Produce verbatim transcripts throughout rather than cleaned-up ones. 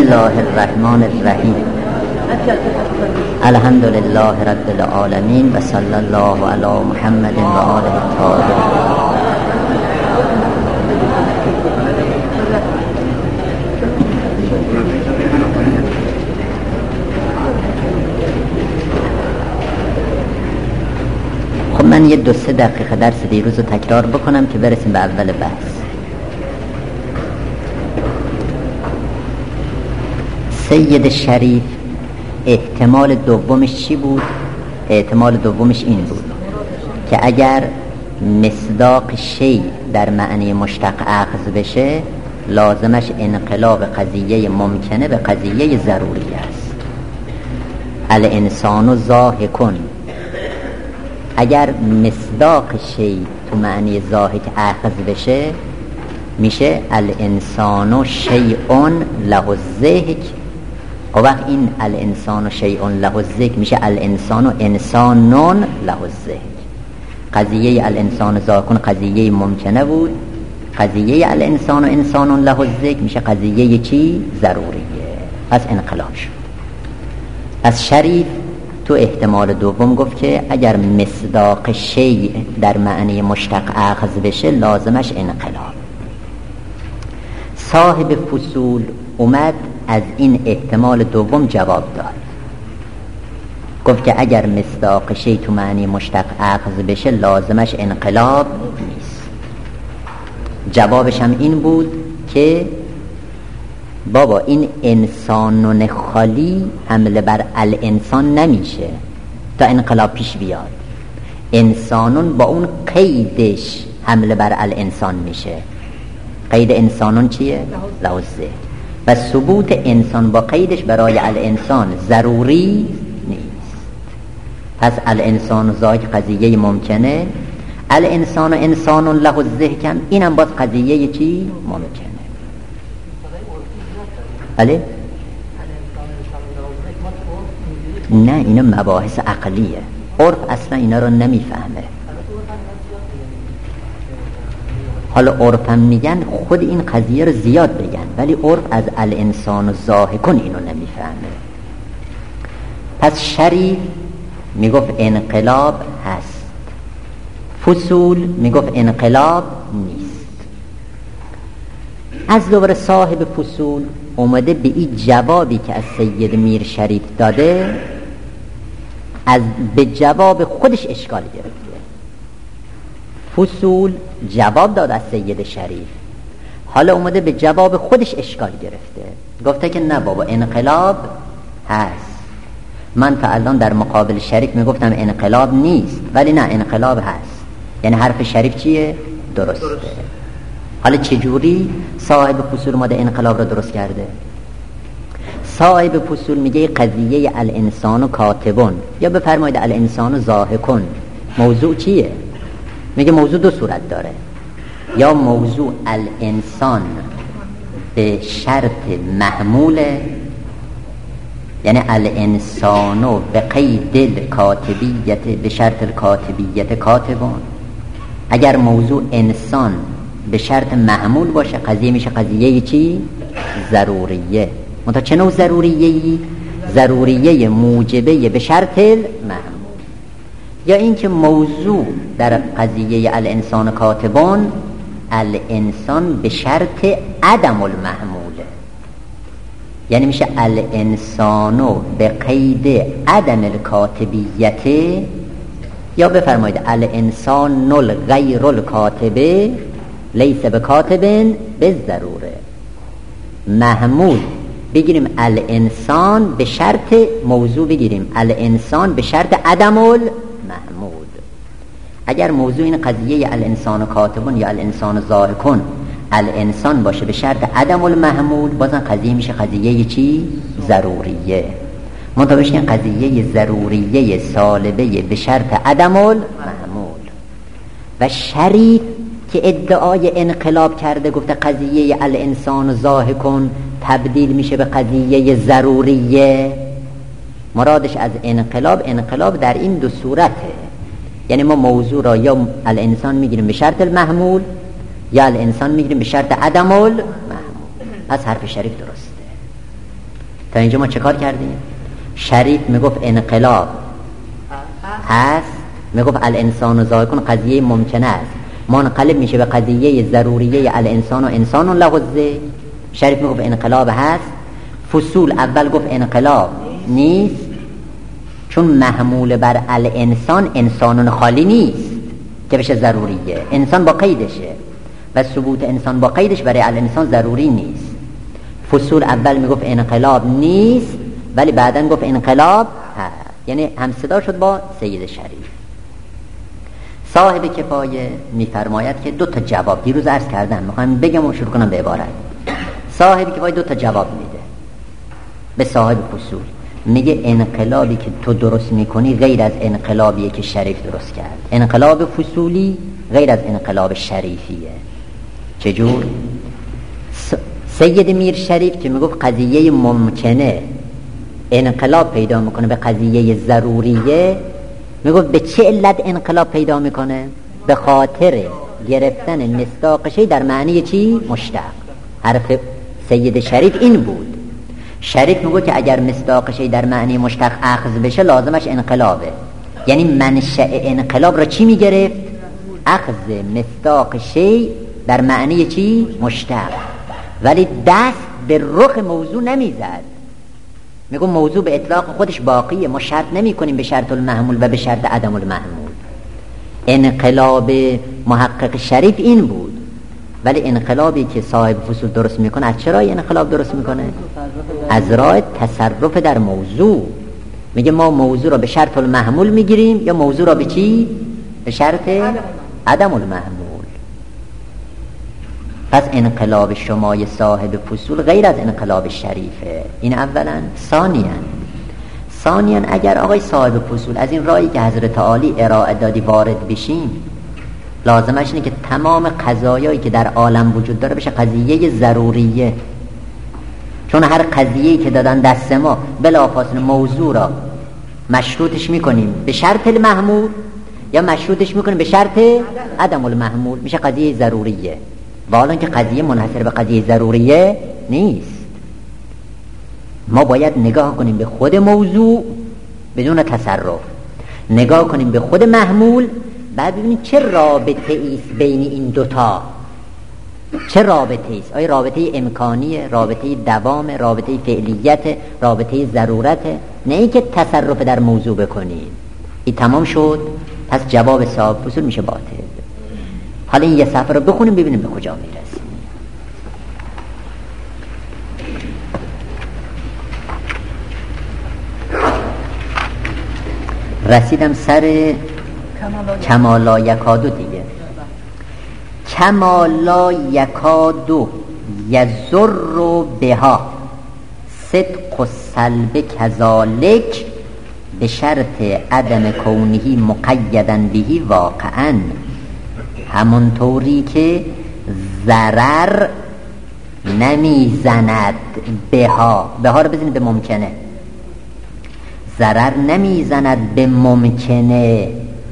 الله الرحمن الرحیم. الحمد لله رب العالمین و صلی الله علی محمد و آله الطاهرین. خب من یه دو سه دقیقه درس دیروز رو تکرار بکنم که برسیم به اول بحث. سید شریف احتمال دومش چی بود؟ احتمال دومش این بود که اگر مصداق شی در معنی مشتق اخذ بشه لازمش انقلاب قضیه ممکنه به قضیه ضروری است. الانسان ضاحکون، اگر مصداق شی تو معنی ضاحک اخذ بشه میشه الانسان شیء له الضحک. و وقت این الانسان شیء له الضحک میشه الانسان انسانون له الضحک. قضیه الانسان ضاحکون قضیه ممکنه بود، قضیه الانسان انسانون له الضحک میشه قضیه چی؟ ضروریه. پس انقلاب شد. از شریف تو احتمال دوم گفت که اگر مصداق شیء در معنی مشتق اخذ بشه لازمش انقلاب. صاحب فصول اومد از این احتمال دوم جواب داد، گفت که اگر مصداق شیء تو معنی مشتق اخذ بشه لازمش انقلاب نیست. جوابش هم این بود که بابا این انسانون خالی حمله بر الانسان نمیشه تا انقلاب پیش بیاد. انسانون با اون قیدش حمله بر الانسان میشه. قید انسانون چیه؟ لحظه. و ثبوت انسان با قیدش برای الانسان ضروری نیست. پس الانسان ضاحک قضیه ممکنه، الانسان انسان له الضحک اینم باز قضیه چی؟ ممکنه. بله؟ نه، اینا مباحث عقلیه. عرف اصلا اینا رو نمیفهمه. حالا عرفم میگن خود این قضیه رو زیاد بگن، ولی عرف از الانسان ضاحکون اینو نمیفهمه. پس شریف میگفت انقلاب هست، فصول میگفت انقلاب نیست. از دوباره صاحب فصول اومده به این جوابی که از سید میر شریف داده از به جواب خودش اشکال گرفته. فصول جواب داد از سید شریف، حالا اومده به جواب خودش اشکال گرفته، گفته که نه بابا انقلاب هست. من تا الان در مقابل شریف میگفتم انقلاب نیست، ولی نه انقلاب هست. یعنی حرف شریف چیه؟ درسته. حالا چجوری صاحب فصول اومده انقلاب رو درست کرده؟ صاحب فصول میگه قضیه الانسان کاتبون یا بفرمایید الانسان ضاحکون موضوع چیه؟ میگه موضوع دو صورت داره، یا موضوع الانسان به شرط محموله، یعنی الانسانو به قید الکاتبیت به شرط الکاتبیت کاتبون. اگر موضوع انسان به شرط محمول باشه قضیه میشه قضیه چی؟ ضروریه. منتها چه نوع ضروریه‌ای؟ ضروریه موجبه به شرط محمول. یا اینکه موضوع در قضیه الانسان کاتبون الانسان به شرط عدم المحموله، یعنی میشه الانسانو به قید عدم الکاتبیت، یا بفرمایید الانسان غیر الکاتبه لیس بکاتبن بالضروره. محمول بگیریم الانسان به شرط موضوع بگیریم الانسان به شرط عدم المحمول. اگر موضوع این قضیه الانسان کاتبون یا الانسان ضاحکون الانسان باشه به شرط عدم المحمول، بازم قضیه میشه قضیه چی؟ ضروریه. منطبقش این قضیه ضروریه سالبه به شرط عدم المحمول. و شریف که ادعای انقلاب کرده گفته قضیه الانسان ضاحکون تبدیل میشه به قضیه ضروریه، مرادش از انقلاب انقلاب در این دو صورته. یعنی ما موضوع را یا الانسان میگیریم به شرط المحمول یا الانسان میگیریم به شرط عدم المحمول. پس حرف شریف درسته. تا اینجا ما چه کار کردیم؟ شریف میگفت انقلاب هست، میگفت الانسان ذائقون قضیه ممکنه است، منقلب میشه به قضیه ضروریه الانسان و انسان لغزه. شریف میگفت انقلاب هست. فصول اول گفت انقلاب نیست، چون محمول بر الانسان انسان خالی نیست که بشه ضروریه، انسان با قیدشه و ثبوت انسان با قیدش برای الانسان ضروری نیست. فصول اول میگفت انقلاب نیست ولی بعدن گفت انقلاب هست، یعنی همصدا شد با سید شریف. صاحب کفایه میفرماید که دو تا جواب دیروز عرض کردم، میخوام بگم و شروع کنم به عبارت. صاحب کفایه دو تا جواب میده به صاحب فصول، میگه انقلابی که تو درست میکنی غیر از انقلابیه که شریف درست کرد. انقلاب فصولی غیر از انقلاب شریفیه. چجور؟ س... سید میر شریف که میگفت قضیه ممکنه انقلاب پیدا میکنه به قضیه ضروریه، میگفت به چه علت انقلاب پیدا میکنه؟ به خاطر گرفتن مصداق شی در معنی چی؟ مشتق. حرف سید شریف این بود. شریف میگه که اگر مصداق شی در معنی مشتق اخذ بشه لازمش انقلابه، یعنی منشأ انقلاب را چی میگرفت؟ اخذ مصداق شی در معنی چی؟ مشتق. ولی دست به رخ موضوع نمیزد، میگم موضوع به اطلاق خودش باقیه، ما شرط نمی کنیم به شرط المحمول و به شرط عدم المحمول. انقلاب محقق شریف این بود. ولی انقلابی که صاحب فصول درست میکنه از چرا انقلاب درست میکنه؟ از راه تصرف در موضوع. میگه ما موضوع را به شرط المحمول میگیریم یا موضوع را به چی؟ به شرط عدم المحمول. پس انقلاب شمای صاحب فصول غیر از انقلاب شریفه. این اولا. ثانیاً ثانیاً اگر آقای صاحب فصول از این راهی که حضرت عالی ارائه دادی وارد بشین، لازمش اینه که تمام قضایایی که در عالم وجود داره بشه قضیه ضروریه، چون هر قضیه‌ای که دادن دست ما بلافاصله موضوع را مشروطش میکنیم به شرط المحمول یا مشروطش میکنیم به شرط عدم المحمول، میشه قضیه ضروریه. و حالا که قضیه منحصر به قضیه ضروریه نیست، ما باید نگاه کنیم به خود موضوع بدون تصرف، نگاه کنیم به خود محمول، بعد ببینیم چه رابطه ایست بین این دوتا. چه رابطه ایست؟ آیا رابطه امکانیه، رابطه دوام، رابطه فعلیت، رابطه ضرورت؟ نه اینکه تصرف در موضوع بکنیم. این تمام شد، پس جواب صاحب فصول میشه باطل. حالا این یه صفحه رو بخونیم ببینیم به کجا میرسیم. رسیدم سر کمالا یکادو دیگه. کمالا یکادو یزر بها صدق و سلب کذالک به شرط عدم کونهی مقیدن بهی واقعا، همونطوری که ضرر نمیزند بها. بها رو بزنید به ممکنه. ضرر نمیزند به ممکنه.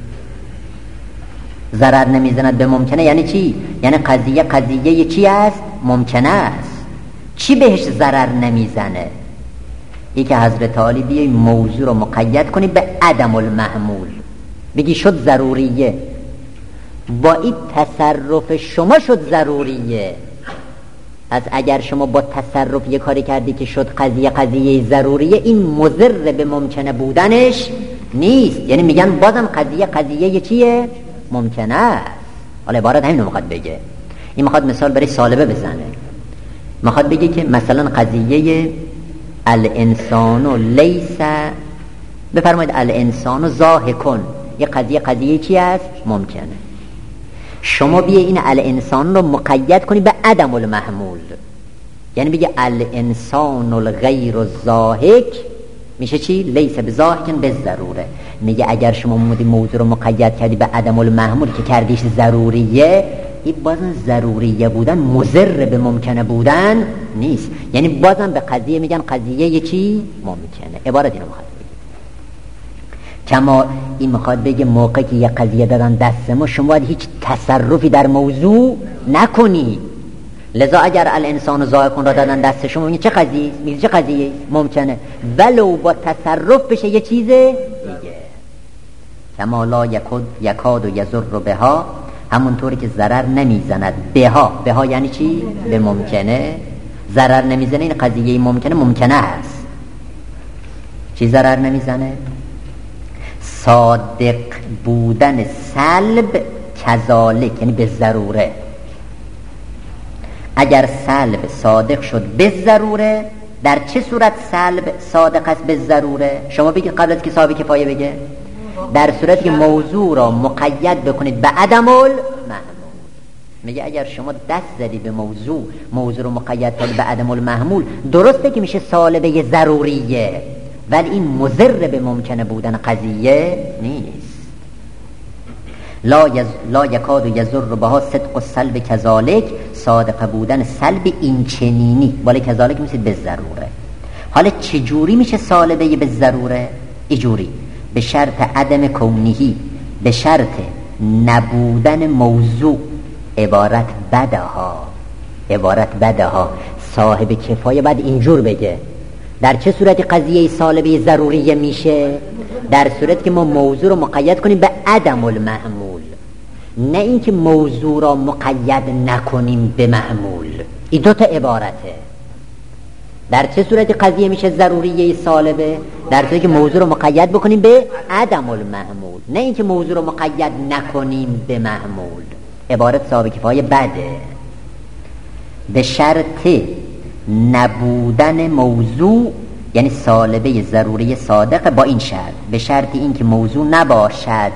ضرر نمیزند به ممکنه یعنی چی؟ یعنی قضیه قضیه چی است؟ ممکنه است. چی بهش ضرر نمیزنه؟ ای که حضرت عالی بیای موضوع رو مقید کنی به عدم المحمول، بگی شد ضروریه، با این تصرف شما شد ضروریه. از اگر شما با تصرف یه کاری کردی که شد قضیه قضیه ضروریه، این مضر به ممکنه بودنش نیست. یعنی میگن بازم قضیه قضیه چیه؟ ممکنه است. حالا عبارت همین رو میخواد بگه. این میخواد مثال برای سالبه بزنه. میخواد بگه که مثلا قضیه الانسان لیس، بفرمایید الانسان ضاحکون، یه قضیه قضیه چی است؟ ممکنه. شما بیا این الانسان رو مقید کنی به عدم المحمول، یعنی بگه الانسان الغیر الضاحک میشه چی؟ لیس بضاحک بالضروره. میگه اگر شما مودی موضوع رو مقید کردی به عدم المحمول که کردیش ضروریه، این بازم ضروریه بودن مضر به ممکنه بودن نیست. یعنی بازم به قضیه میگن قضیه یه چی؟ ممکنه. عبارت اینو میخواد بگه. کما این میخواد بگه موقعی که یه قضیه دادن دست ما، شما باید هیچ تصرفی در موضوع نکنی، لذا اگر الانسان ذائقون را دادن دست شما میگه چه قضیه میگه چه قضیه ممکنه ولو با تصرف بشه یه چیز دیگه. کما لا یکاد یکاد و یضر بها، همونطوری که ضرر نمیزند بها. بها یعنی چی؟ به ممکنه. ضرر نمیزنه این قضیه ممکنه ممکنه هست. چی ضرر نمیزنه؟ صادق بودن سلب کذالک، یعنی به ضروره. اگر سلب صادق شد به ضروره، در چه صورت سلب صادق است به ضروره؟ شما بگید قبل از که صاحب کفایه بگه، در صورتی که موضوع را مقید بکنید به عدم المحمول. میگه اگر شما دست زدی به موضوع، موضوع رو مقید کنید به عدم المحمول، درسته که میشه سالبه ضروریه، ولی این مضر به ممکنه بودن قضیه نیست. لا, یز... لا یکاد یضر بها صدق السلب کذالک، صادق بودن سلب این چنینی، ولی کذالک میشه به ضروره. حالا چجوری میشه سالبه به ضروره؟ ایجوری به شرط عدم کونهی، به شرط نبودن موضوع عبارت بدها، عبارت بدها. صاحب کفایه بعد اینجور بگه در چه صورتی قضیه سالبه ضروریه میشه؟ در صورتی که ما موضوع رو مقید کنیم به عدم المحمول، نه اینکه موضوع را مقید نکنیم به محمول. این دو تا عبارته. در چه صورتی قضیه میشه ضروریه سالبه؟ در صورتی که موضوع رو مقید بکنیم به عدم المحمول، نه اینکه موضوع رو مقید نکنیم به محمول. عبارت صاحب کفایه بده. به شرط نبودن موضوع، یعنی سالبه ضروری صادق با این شرط، به شرط این که موضوع نباشد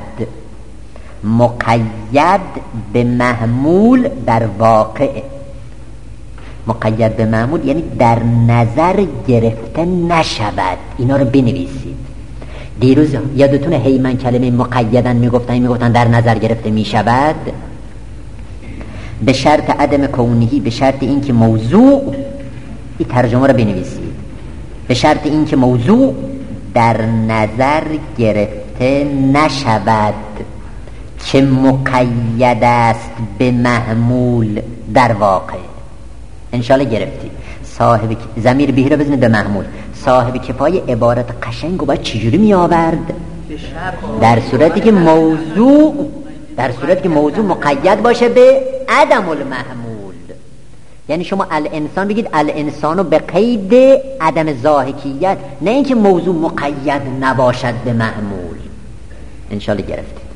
مقید به محمول در واقع. مقید به محمول یعنی در نظر گرفته نشود. اینا رو بنویسید. دیروز یادتونه هیمن کلمه مقیدن میگفتن میگفتن در نظر گرفته میشود. به شرط عدم کونهی، به شرط این که موضوع، این ترجمه رو بنویسید، به شرط این که موضوع در نظر گرفته نشود که مقید است به محمول در واقع. انشالله گرفتی. صاحب ضمیر بهی رو بزنید به محمول. صاحب کفایه عبارت قشنگ رو باید چجوری می آورد؟ در صورتی که موضوع در صورتی که موضوع مقید باشه به عدم المحمول. یعنی شما الانسان بگید الانسانو به قید عدم ضاحکیت، نه اینکه موضوع مقید نباشد به محمول. انشالله گرفتید.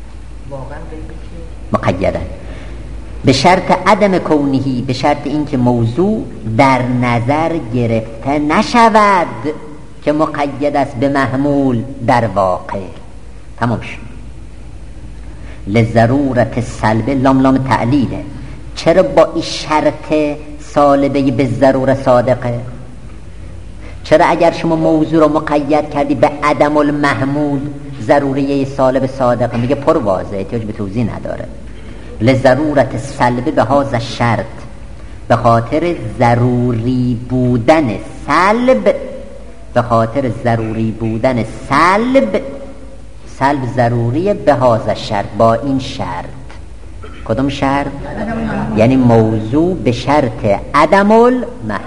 مقیدن به شرط عدم کونهی، به شرط اینکه موضوع در نظر گرفته نشود که مقید است به محمول در واقع. تمام شد. لضرورت سلب لام لام تعلیله. چرا با این شرط سالبه به ضرور صادقه؟ چرا اگر شما موضوع رو مقید کردی به عدم المحمول ضروریه سالب صادقه؟ میگه پر واضحه، احتیاج به توضیح نداره. لضرورت سلب به هذا شرط، به خاطر ضروری بودن سلب، به خاطر ضروری بودن سلب، سلب ضروریه به هذا شرط، با این شرط. کدوم شرط؟ یعنی موضوع به شرط عدم المحمول.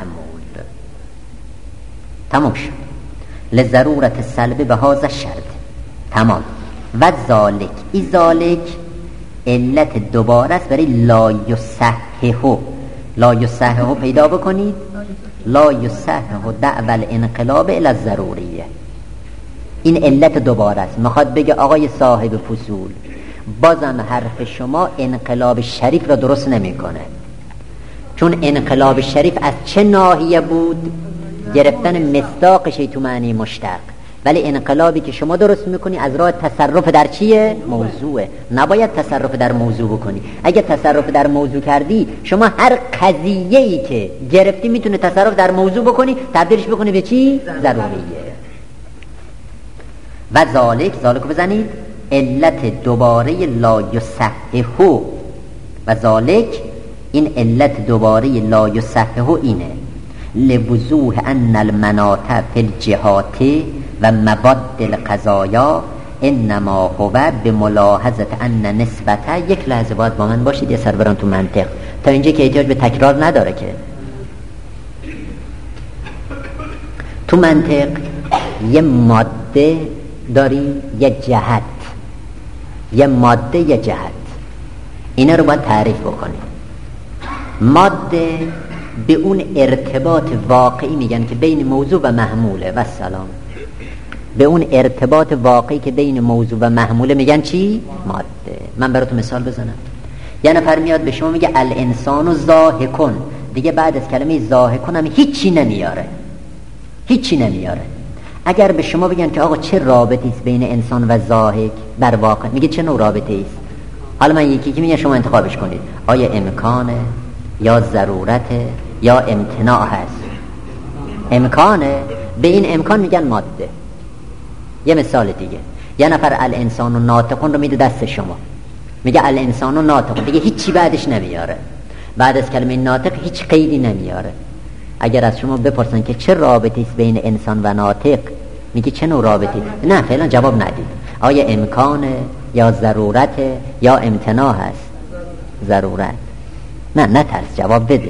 تمام شد. لضرورت سلب به هذا شرط. تمام. و ذالک، ای ذالک علت دوباره است برای لا یصححه. لا یصححه پیدا بکنید. لا یصححه دعوی الانقلاب الی الضروریه. این علت دوباره است. میخواد بگه آقای صاحب فصول، بازم حرف شما انقلاب شریف را درست نمیکنه. چون انقلاب شریف از چه ناحیه بود؟ گرفتن مصداقش تو معنی مشتق. ولی انقلابی که شما درست میکنی از راه تصرف در چیه؟ موضوعه. نباید تصرف در موضوع بکنی. اگه تصرف در موضوع کردی، شما هر قضیه‌ای که گرفتی میتونه تصرف در موضوع بکنی، تبدیلش بکنی به چی؟ ضروریه. و ذالک، ذالکو بزنید، علت دوباره لا یصححه. و ذالک، این علت دوباره لا یصححه اینه: لوضوح ان المناط فی الجهات و مباد القضایا انما هو بملاحظه ان نسبت. یک لحظه باید با من باشید، یه سر بران تو منطق. تا اینجا که احتیاج به تکرار نداره که. تو منطق یه ماده داری، یه جهت، یه ماده یه جهت، اینا رو باید تعریف بکنی. ماده به اون ارتباط واقعی میگن که بین موضوع و محموله و سلام، به اون ارتباط واقعی که بین موضوع و محموله میگن چی؟ ماده. من براتون مثال بزنم. یه نفر میاد به شما میگه الانسان ضاحکون، دیگه بعد از کلمه ضاحکون هم هیچی نمیاره، هیچی نمیاره. اگر به شما بگن که آقا چه رابطی است بین انسان و ضاحک در واقع، میگه چه نوع رابطه‌ای است؟ حالا من یکی که میگه شما انتخابش کنید، آیا امکانه یا ضرورته یا امتناع هست؟ امکانه، به این امکان میگن ماده. یه مثال دیگه، یه نفر الانسان و ناطقون رو میده دست شما، میگه الانسان و ناطقون، دیگه هیچی بعدش نمیاره، بعد از کلمه ناطق هیچ قیدی نمیاره. اگر از شما بپرسن که چه رابطی است بین انسان و ناطق، میگه چه نوع رابطی؟ نه فعلا جواب ندید. آیا امکانه یا ضرورته یا امتناع هست؟ ضرورت. نه نترس، جواب بده.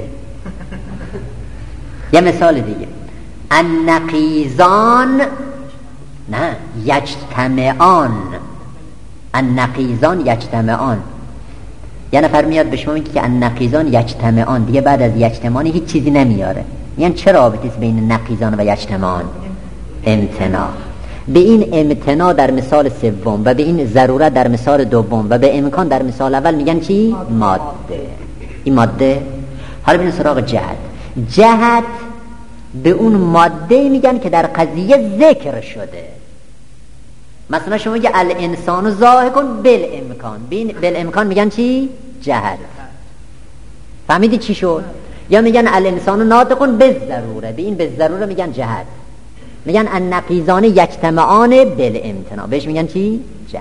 یه مثال دیگه، النقیضان نه یجتمعان، النقیضان یجتمعان. یه نفر میاد به شما میگه که النقیضان یجتمعان، دیگه بعد از یجتمعان هیچ چیزی نمیاره. یعنی چه رابطی است بین نقیضان و یجتمعان؟ امتناع. به این امتناع در مثال سوم و به این ضرورت در مثال دوم و به امکان در مثال اول میگن چی؟ ماده. این ماده. حالا ببین سراغ جهت. جهت به اون ماده میگن که در قضیه ذکر شده. مثلا شما میگه الانسان ضاحکون بالامکان، بین بالامکان میگن چی؟ جهت. فهمیدی چی شد؟ یا میگن الانسان ناطقون بالضروره، به این بالضروره میگن جهت. میگن النقیضان یجتمعان بالامتناع، بهش میگن چی؟ جهت.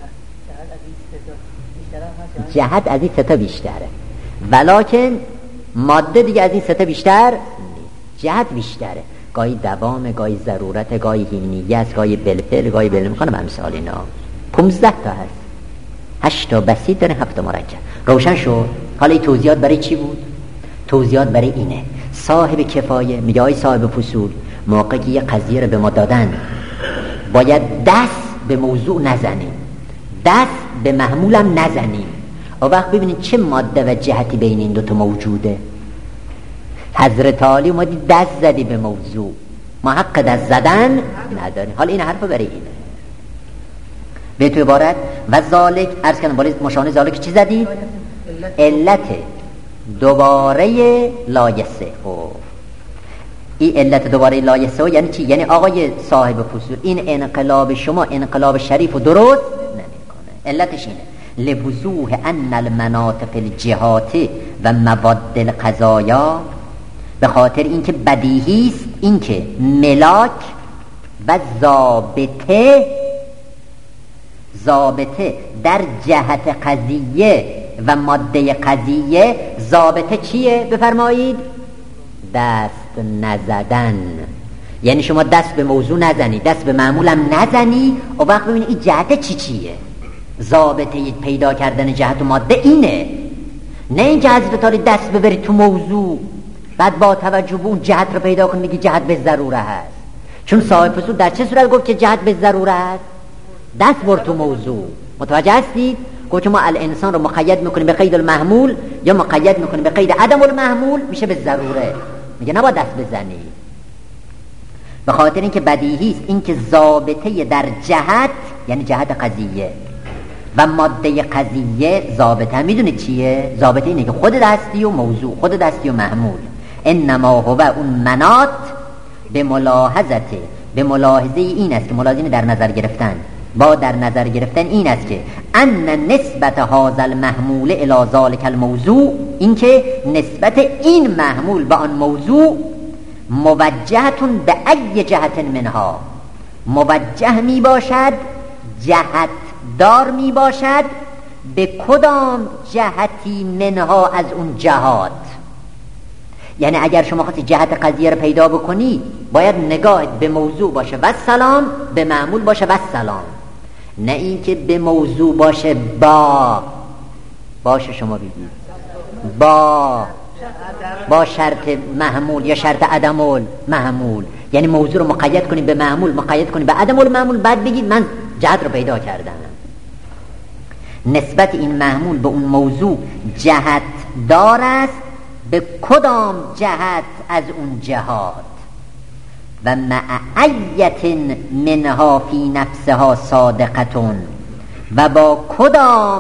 جهت از این سه تا بیشتره، ولکن ماده دیگه از این سه تا بیشتر نیست. جهت بیشتره، گاهی دوام، گاهی ضرورت، گاهی هینیه است، گاهی بالفعل، گاهی بالامکان و امثال اینا. پونزده تا هست، هشت تا بسیط داره، هفت تا مرکب. روشن شد؟ حالا این توضیحات برای چی بود؟ توضیحات برای اینه صاحب کفایه میگه آی صاحب فصول، موقعی که یه قضیه رو به ما دادن باید دست به موضوع نزنیم، دست به محمولم نزنیم. و وقت ببینید چه ماده و جهتی بین این دوتا موجوده. حضرت علی اومدی دست زدی به موضوع، ما حق دست زدن نداریم. حالا این حرف برای اینه. به تو عبارت و ذالک عرض کنم بالا مشانه ذالک چی زدید؟ علت دوباره لایسه. این علت دوباره لایسه یعنی چی؟ یعنی آقای صاحب فصول این انقلاب شما انقلاب شریف و درست نمیکنه. علتش اینه لوضوح ان المناطق الجهات و مواد القضایا، به خاطر اینکه بدیهی است اینکه ملاک و ضابطه ضابطه در جهت قضیه و ماده قضیه، ضابطه چیه؟ بفرمایید دست نزدن. یعنی شما دست به موضوع نزنی، دست به معمولم نزنی، و وقت ببینید این جهت چی چیه. ضابطه پیدا کردن جهت و ماده اینه، نه اینکه حضرت علی دست ببرید تو موضوع بعد با توجه به اون جهت رو پیدا کن میگی جهت به ضروره هست. چون صاحب فصول در چه صورت گفت که جهت به ضروره هست؟ دست بر تو موضوع. متوجه هستید؟ گفت ما الانسان رو مقید میکنیم به قید المحمول یا مقید میکنیم به قید عدم المحمول، میشه به ضروره. میگه نباید دست بزنی، به خاطر اینکه بدیهی است اینکه ضابطه در جهت یعنی جهت قضیه و ماده قضیه ضابطه میدونید چیه؟ ضابطه اینه که خود دستی و موضوع، خود دستی و محمول. انما هو اون منات به ملاحظته، به ملاحظه این است که ملاحظه در نظر گرفتن، با در نظر گرفتن این است که ان نسبت هذا المحمول الی ذلک الموضوع، این که نسبت این محمول به آن موضوع موجهتون به ای جهت منها، موجه می باشد، جهت دار می باشد به کدام جهتی منها از اون جهات. یعنی اگر شما خواستی جهت قضیه رو پیدا بکنی باید نگاهت به موضوع باشه و سلام، به معمول باشه و سلام، نه این که به موضوع باشه با باشه شما بگید با با شرط محمول یا شرط عدم المحمول، یعنی موضوع رو مقید کنیم به معمول، مقید کنیم به عدم المحمول، بعد بگید من جهت رو پیدا کردم. نسبت این محمول به اون موضوع جهت دار است، به کدام جهت از اون جهات؟ و معیت منها فی نفسها صادقتون، و با کدام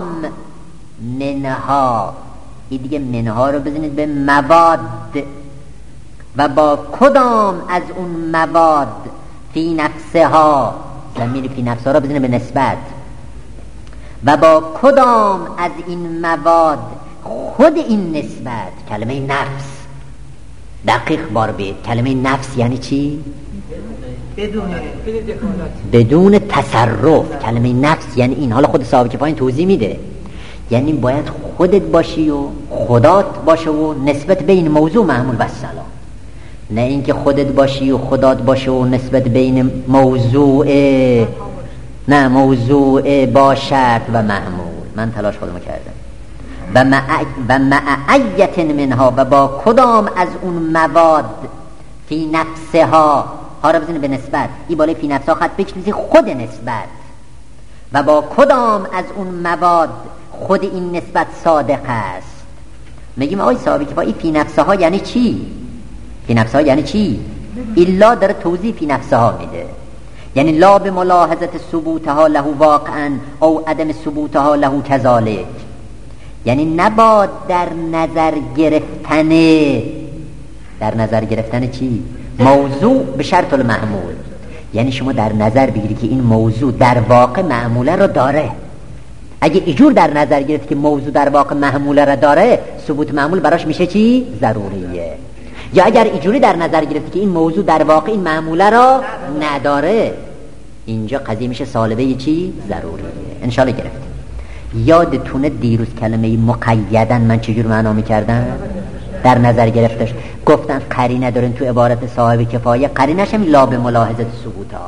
منها، این دیگه منها رو بزنید به مواد، و با کدام از اون مواد فی نفسها، ضمیر فی نفسها رو بزنید به نسبت، و با کدام از این مواد خود این نسبت، کلمه نفس دقیق بار بید، کلمه نفس یعنی چی؟ بدون بدون تصرف. کلمه نفس یعنی این. حالا خود صاحب کفایه توضیح میده، یعنی باید خودت باشی و خدات باشه و نسبت بین موضوع محمول و سلام، نه اینکه خودت باشی و خدات باشه و نسبت بین موضوع نه موضوع با شرط و محمول. من تلاش خودمو کردم. و مع و معیت منها، و با کدام از اون مواد فی نفسها، ها رو بزنید به نسبت، این بالای فی نفسها خط بچنید خود نسبت، و با کدام از اون مواد خود این نسبت صادق است. میگیم آقای صاحب کفایه فی نفسها یعنی چی؟ فی نفسها یعنی چی؟ الا داره توضیح فی نفسها میده، یعنی لا به ملاحظت ثبوتها له واقعا او عدم ثبوتها له کذالک، یعنی نباد در نظر گرفتن، در نظر گرفتن چی؟ موضوع به شرط المحمول، یعنی شما در نظر بگیرید که این موضوع در واقع معموله رو داره. اگه ایجور در نظر گرفت که موضوع در واقع محموله رو داره، ثبوت معمول براش میشه چی؟ ضروریه. یا اگر ایجوری در نظر گرفت که این موضوع در واقع این معموله رو نداره، اینجا قضیه میشه سالبه چی؟ ضروریه. انشالله گرفت. یادتونه دیروز کلمه مقیدن من چجور معنا میکردم؟ در نظر گرفتش. گفتن قرینه دارین تو عبارت صاحب کفایه، قرینش هم لا به ملاحظت ثبوتها،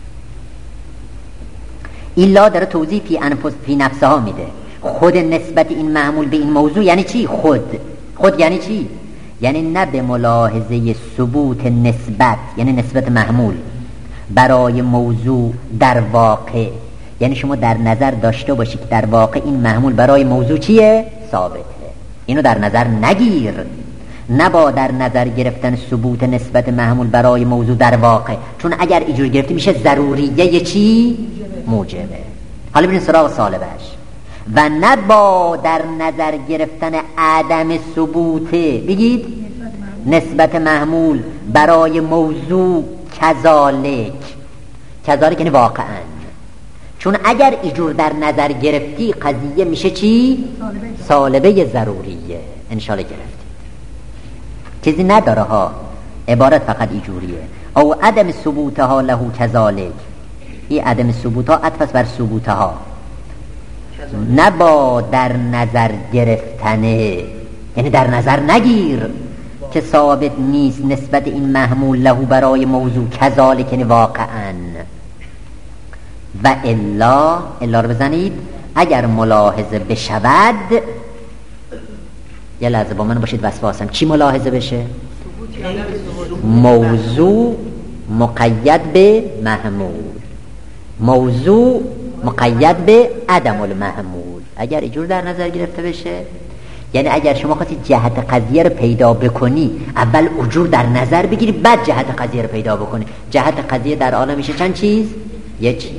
این لا داره توضیح فی انفس فی نفسها میده. خود نسبت این معمول به این موضوع یعنی چی؟ خود خود یعنی چی؟ یعنی نه به ملاحظه ثبوت نسبت، یعنی نسبت محمول برای موضوع در واقع، یعنی شما در نظر داشته باشی که در واقع این محمول برای موضوع چیه؟ ثابته. اینو در نظر نگیر. نبا در نظر گرفتن ثبوت نسبت محمول برای موضوع در واقع، چون اگر اینجور گرفتی میشه ضروریه چی؟ موجبه. حالا برین سراغ سالبش. و نبا در نظر گرفتن عدم ثبوت، بگید نسبت محمول برای موضوع کذالک، کذالک یعنی واقعا، چون اگر ایجور در نظر گرفتی قضیه میشه چی؟ سالبه ضروریه. انشالله گرفتی، چیزی نداره ها، عبارت فقط ایجوریه. او عدم ثبوتها له کذالک، این عدم ثبوتها عطف بر ثبوتها، نبا در نظر گرفتنه، یعنی در نظر نگیر که ثابت نیست نسبت این محمول له برای موضوع کذالک یعنی واقعا. و الا، الا رو بزنید، اگر ملاحظه بشود، یه لحظه با من باشید وسواسم، چی ملاحظه بشه؟ موضوع مقید به محمول، موضوع مقید به عدم المحمول، اگر اینجور در نظر گرفته بشه، یعنی اگر شما خواستید جهت قضیه رو پیدا بکنی، اول اجور در نظر بگیری بعد جهت قضیه رو پیدا بکنی. جهت قضیه در عالم میشه چند چیز؟ یه چیز.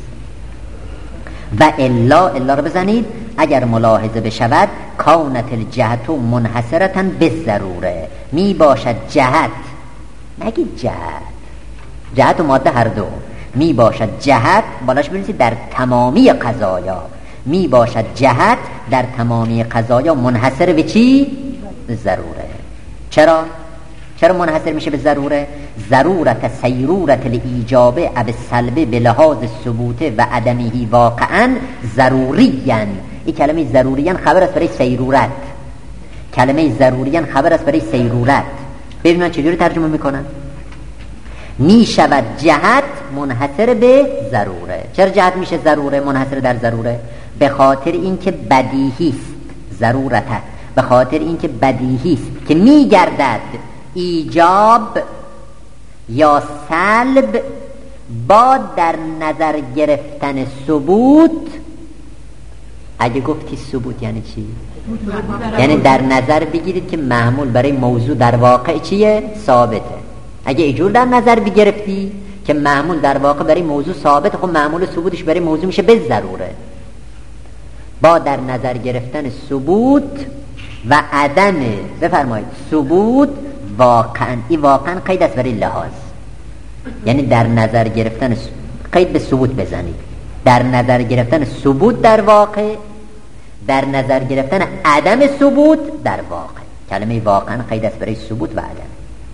و الا، الا رو بزنید، اگر ملاحظه بشود، کانت الجهت منحصرتا بالضروره، می باشد جهت، نگید جهت، جهت و ماده هر دو، می باشد جهت، بالاش بنویسید در تمامی قضایا، می باشد جهت در تمامی قضایا منحصر به چی؟ به ضروره. چرا؟ چرا منحصر میشه به ضروره؟ ضرورت سیرورت الایجابه اب سلبه به لحاظ ثبوته و عدمهی واقعا ضروریان. این کلمه ضروریان خبر است برای سیرورت، کلمه ضروریان خبر است برای سیرورت. ببینید چجوری ترجمه میکنن. می شود جهت منحصر به ضروره. چرا جهت میشه ضروره منحصر در ضروره؟ به خاطر اینکه بدیهی است ضرورت به خاطر اینکه بدیهی است که میگردد ایجاب یا سلب با در نظر گرفتن ثبوت. اگه گفتی ثبوت یعنی چی؟ یعنی در نظر بگیرید که محمول برای موضوع در واقع چیه؟ ثابته. اگه اینجور در نظر بگرفتی که محمول در واقع برای موضوع ثابت، خب محمول ثبوتش برای موضوع میشه به ضروره. با در نظر گرفتن ثبوت و عدم بفرمایید ثبوت واقعا، این واقعا قید است برای لحاظ، یعنی در نظر گرفتن قید به ثبوت بزنید، در نظر گرفتن ثبوت در واقع، در نظر گرفتن عدم ثبوت در واقع. کلمه واقعا قید است برای ثبوت و عدم.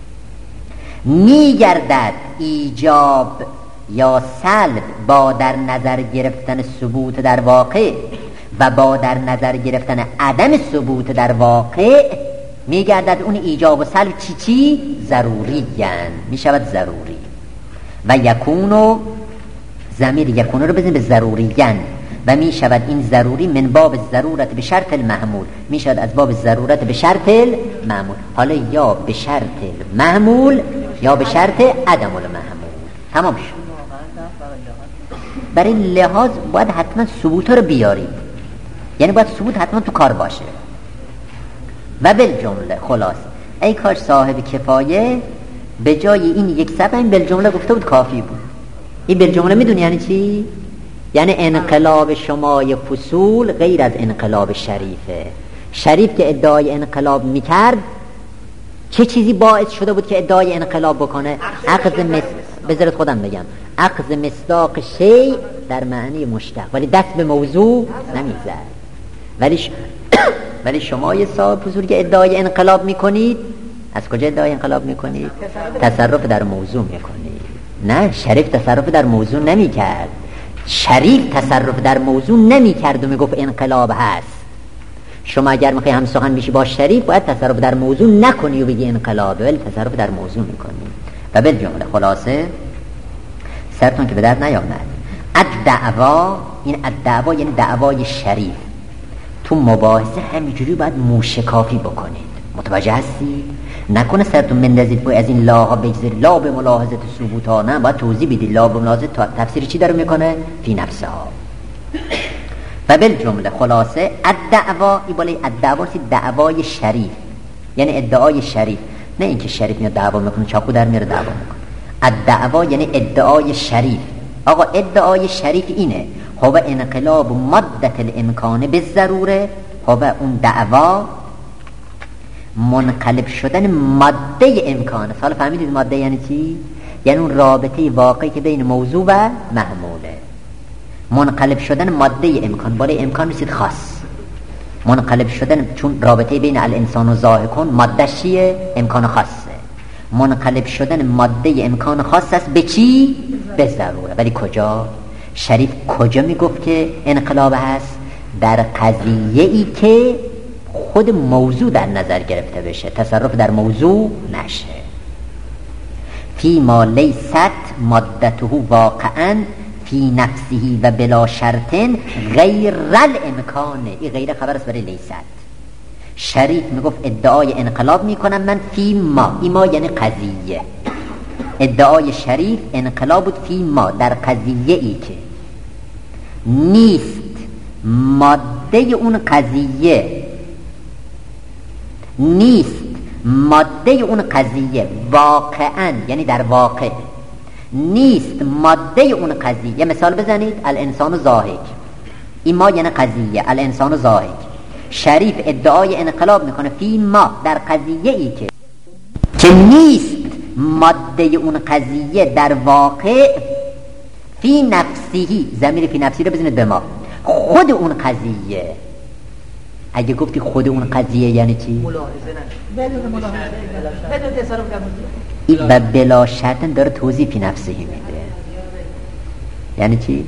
میگردد ایجاب یا سلب با در نظر گرفتن ثبوت در واقع و با در نظر گرفتن عدم ثبوت در واقع، میگردد اون ایجاب و سلب چی چی؟ ضروری یعنی میشود ضروری. و یکونو، ضمیر یکونو رو بزنید به ضروری یعنی، و میشود این ضروری من باب ضرورت به شرط المحمول، میشود از باب ضرورت به شرط المحمول. حالا یا به شرط المحمول یا به شرط عدم المحمول. تمام شد. برای لحاظ باید حتما ثبوت رو بیارید، یعنی باید ثبوت حتما تو کار باشه. و بالجمله خلاص ای کاش صاحب کفایه به جای این یک صفحه این بالجمله گفته بود کافی بود. این بالجمله میدونی یعنی چی؟ یعنی انقلاب شمای فصول غیر از انقلاب شریفه. شریف که ادعای انقلاب میکرد چه چیزی باعث شده بود که ادعای انقلاب بکنه؟ اخذ مس... بذارید خودم بگم اخذ مصداق شیء در معنی مشتق، ولی دست به موضوع نمیزد. ولی ش... ولی شما یه صاحب فصول که ادعای انقلاب میکنید، از کجا ادعای انقلاب میکنید؟ تصرف در موضوع میکنید. نه، شریف تصرف در موضوع نمیکرد. شریف تصرف در موضوع نمیکرد و میگفت انقلاب هست. شما اگر میخوای هم سخن بشی با شریف باید تصرف در موضوع نکنی و بگی انقلابه، ولی تصرف در موضوع میکنی. و بالجمله خلاصه سرتون که به درد نیامد، الدعوا، این الدعوا یعنی دعوای شریف، تو مباحثه همینجوری باید موشکافی بکنید. متوجه هستی؟ نکنه سرتون مندازید باید از این لاها بگذاری لا به ملاحظت ثبوت ها، نه باید توضیح بدید لا به ملاحظت تفسیر چی داره میکنه؟ فی نفسه ها. و بالجمله خلاصه الدعوا، این بالای الدعوا سی دعوای شریف، یعنی ادعای شریف، نه اینکه شریف میاد دعوا میکنه چاقو در میاره دعوا میکنه. الدعوا یعنی ادعای شریف. آقا ادعای شریف اینه هو انقلاب مادة الامکان به ضروره، هو اون دعوا منقلب شدن ماده امکانه. حالا فهمیدید ماده یعنی چی؟ یعنی اون رابطه واقعی که بین موضوع و محموله. منقلب شدن ماده امکان، بالای امکان رسید خاص. منقلب شدن، چون رابطه بین الانسان و ضاحکون ماده چیه؟ امکان خاصه. منقلب شدن ماده امکان خاص است به چی؟ به ضروره. ولی کجا؟ شریف کجا میگفت که انقلاب هست؟ در قضیه ای که خود موضوع در نظر گرفته بشه، تصرف در موضوع نشه. فی ما لیست مادته واقعا فی نفسه و بلا شرط غیر الامکان. این غیر خبر است برای لیست. شریف میگفت ادعای انقلاب میکنم من فی ما، این ما یعنی قضیه. ادعای شریف انقلاب بود فی ما، در قضیه ای که نیست ماده اون قضیه، نیست ماده اون قضیه واقعا، یعنی در واقع نیست ماده اون قضیه. یه مثال بزنید، الانسان ضاحک، این ما یعنی قضیه، الانسان ضاحک. شریف ادعای انقلاب میکنه فی ما، در قضیه ای که که نیست ماده اون قضیه در واقع، فی نفسیه، ضمیر فی نفسی رو بزنید به ما، خود اون قضیه. اگه گفتی خود اون قضیه یعنی چی؟ ملاحظه نه، بدون ملاحظه، بدون تصرف در موضوع. این و بلا شرط داره توضیح فی نفسیه میده. یعنی چی؟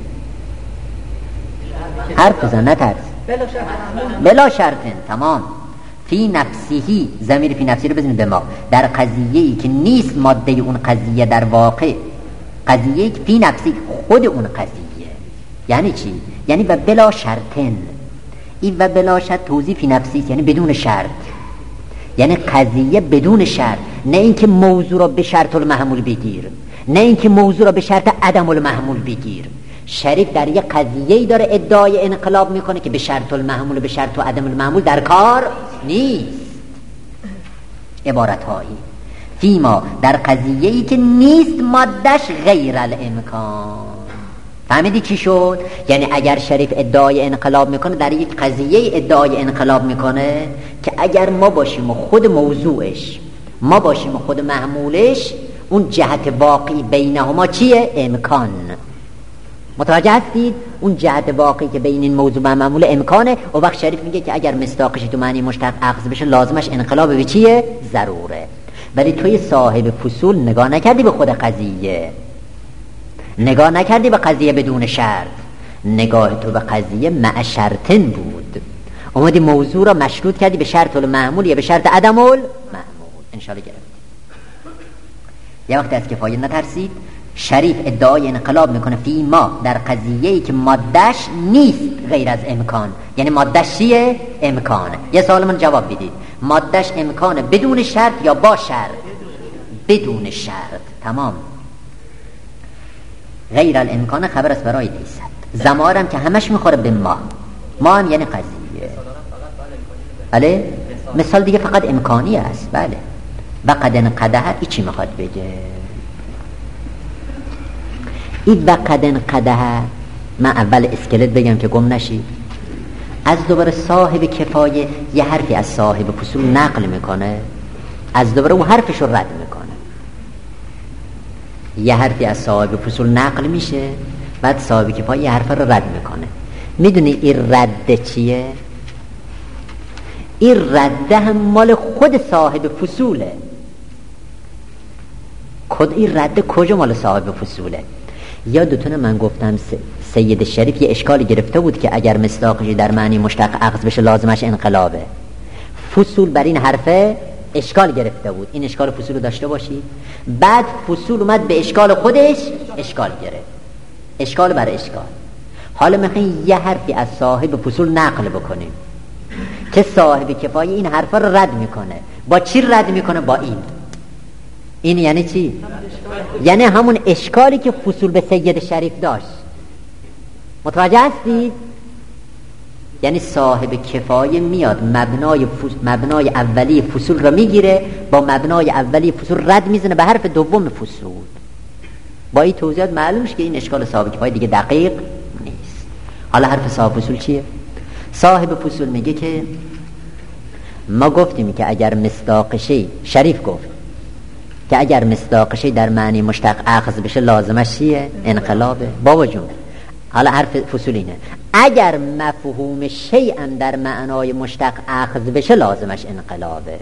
حرف بزن نترس. بلا شرط، بلا شرط. تمام. فی نفسیه، ضمیر فی نفسی رو بزنید به ما، در قضیه ای که نیست ماده اون قضیه در واقع، قضیه ای که فی نفسی خود اون قضیه. یعنی چی؟ یعنی و بلا شرطن. این و بلا شرط توضیح فی نفسی، یعنی بدون شرط، یعنی قضیه بدون شرط، نه اینکه موضوع را به شرط المحمول بگیر، نه اینکه موضوع را به شرط عدم المحمول بگیر. شریف در یک قضیه‌ای داره ادعای انقلاب میکنه که به شرط المحمول و به شرط و عدم المحمول در کار نیست. عبارتهایی فیما در قضیه‌ای که نیست مادهش غیر الامکان. فهمیدی چی شد؟ یعنی اگر شریف ادعای انقلاب میکنه در یک قضیه ادعای انقلاب میکنه که اگر ما باشیم و خود موضوعش، ما باشیم و خود محمولش، اون جهت واقعی بینهما چیه؟ امکان. متوجه هستید؟ اون جهت واقعی که بین این موضوع و محمول امکانه. و وقت شریف میگه که اگر مصداقش تو معنی مشتق اخذ بشه لازمش انقلاب به چیه؟ ضروره. ولی توی صاحب فصول نگاه نکردی به خود قضیه، نگاه نکردی به قضیه بدون شرط، نگاه تو به قضیه مع شرطن بود. اومدی موضوع را مشروط کردی به شرط المحمول یا به شرط عدم المحمول. انشاءالله گرفت. یه وقت از کفایه نترسید. شریف ادعای انقلاب میکنه فی ما در قضیه‌ای که مادهش نیست غیر از امکان. یعنی مادهش چیه؟ امکانه. یه سوال من جواب بدید، مادهش امکانه بدون شرط یا با شرط؟ بدون شرط. تمام. غیر الامکان خبر است برای لیست. زمارم که همش میخوره به ما، ما هم یعنی قضیه. بله مثال دیگه فقط امکانی است. بله و قد انقدح ای چی میخواد بگه؟ این و قد انقدح، من اول اسکلت بگم که گم نشی. از دوباره صاحب کفایه یه حرفی از صاحب فصول نقل میکنه، از دوباره اون حرفش رو رد میکنه. یه حرفی از صاحب فصول نقل میشه، بعد صاحب کفایه یه حرف رو رد میکنه. میدونی این رد چیه؟ این رد هم مال خود صاحب فصوله. خود این رد کجا مال صاحب فصوله؟ یادتونه من گفتم سید شریف یه اشکالی گرفته بود که اگر مصداقش در معنی مشتق اخذ بشه لازمش انقلابه. فصول بر این حرفه اشکال گرفته بود. این اشکال فصول رو داشته باشید. بعد فصول اومد به اشکال خودش اشکال گرفت، اشکال بر اشکال. حالا میخوایم یه حرفی از صاحب فصول نقل بکنیم که صاحب کفایه این حرفا رو رد میکنه. با چی رد میکنه؟ با این. این یعنی چی؟ یعنی همون اشکالی که فصول به سید شریف داشت. متوجه هستید؟ یعنی صاحب کفایه میاد مبنای فصول، مبنای اولی فصول را میگیره، با مبنای اولی فصول رد میزنه به حرف دوم فصول. با این توضیحات معلوم شد که این اشکال صاحب کفایه دیگه دقیق نیست. حالا حرف صاحب فصول چیه؟ صاحب فصول میگه که ما گفتیم که اگر مصداقشی، شریف گفت که اگر مصداقشی در معنی مشتق اخذ بشه لازمش چیه؟ انقلابه. بابا جون حالا حرف فصول اینه، اگر مفهوم شیئا در معنای مشتق اخذ بشه لازمش انقلابه.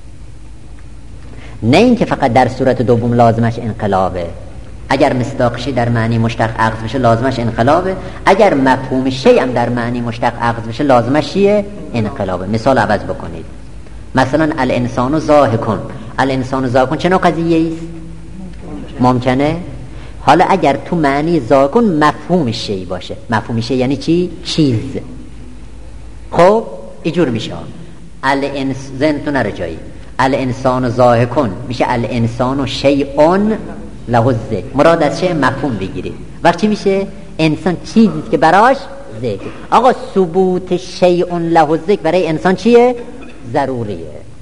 نه اینکه فقط در صورت دوم لازمش انقلابه. اگر مصداقشی در معنی مشتق اخذ بشه لازمش انقلابه، اگر مفهوم شیئا در معنی مشتق اخذ بشه لازمش چیه؟ انقلابه. مثال عوض بکنید. مثلا الانسان ضاحکون، الانسان ضاحکون چه نوع قضیه است؟ ممکنه. حالا اگر تو معنی ضاحکون مفهوم شی باشه، مفهوم شی یعنی چی؟ چیز. خب اینجور میشه الانسان تو نرجایی، الانسان ضاحکون میشه الانسان شیئون له الذکر. مراد از چه؟ مفهوم بگیرید. وقتی میشه انسان چیزی که براش ذکر. آقا ثبوت شیئون له الذکر برای انسان چیه؟ ضروریه.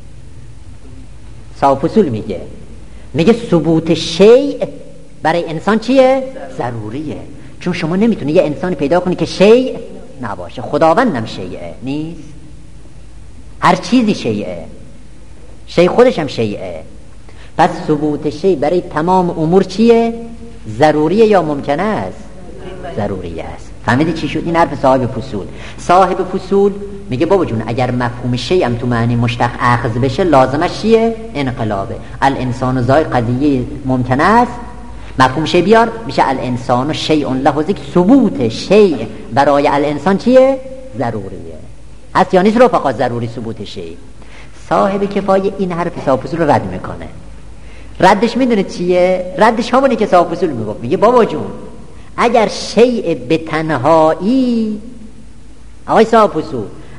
صاحب فصول میگه میگه ثبوت شیء برای انسان چیه؟ ضروریه. چون شما نمیتونی یه انسانی پیدا کنی که شیء نباشه. خداوندم شیء نیست، هر چیزی شیء، شیء خودش هم شیء. پس ثبوت شیء برای تمام امور چیه؟ ضروریه یا ممکنه است؟ ضروریه است. فهمیدی چی شد؟ این حرف صاحب فصول. صاحب فصول میگه بابا جون اگر مفهوم شیء هم تو معنی مشتق اخذ بشه لازمش چیه؟ انقلابه. الانسان زای قضیه ممکنه است، مفهوم شیء بیار میشه الانسان شیء له ذکر. ثبوت شیء برای الانسان چیه؟ ضروریه. هست یا نیست رفقا ضروری ثبوت شیء؟ صاحب کفایه این حرف صاحب فصول رو رد میکنه. ردش میدونه چیه؟ ردش همونه که صاحب فصول میگفت. میگه بابا جون اگر شیء به تنهایی، آقای صاحب فصول